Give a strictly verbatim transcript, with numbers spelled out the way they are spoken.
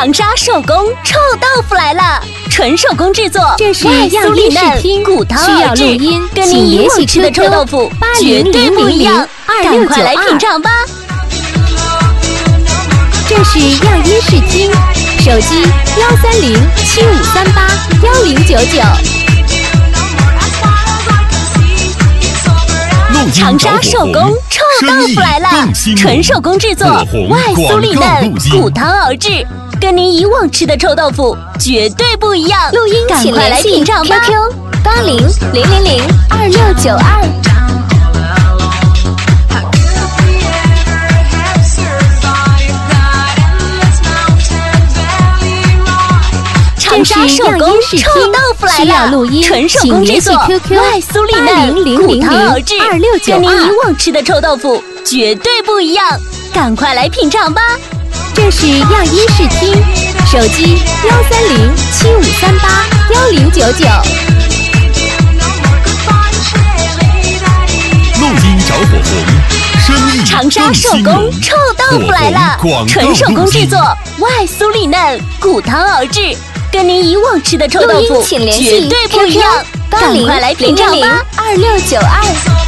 长沙手工臭豆腐来了，纯手工制作， 这是外酥里嫩，骨汤而质，跟您以往吃的臭豆腐绝对不一样，赶快来品尝吧！ 这是样音视听，手机幺三零七五三八幺零九九。 长沙手工臭豆腐来了，纯手工制作，外酥里嫩，骨汤而质，跟您以往吃的臭豆腐绝对不一样。 录音赶快来品尝吧 ！Q Q 八零零零零二六九二。 长沙手工臭豆腐来了，纯手工制作，外酥里嫩，骨汤而质，跟您以往吃的臭豆腐绝对不一样，赶快来品尝吧！ 这是样音视听，手机幺三零七五三八幺零九九。 录音着火红，生意长沙手工臭豆腐来了，纯手工制作，外酥里嫩，骨汤而质。跟您以往吃的臭豆腐绝对不一样，赶快来品尝吧！ 二六九二。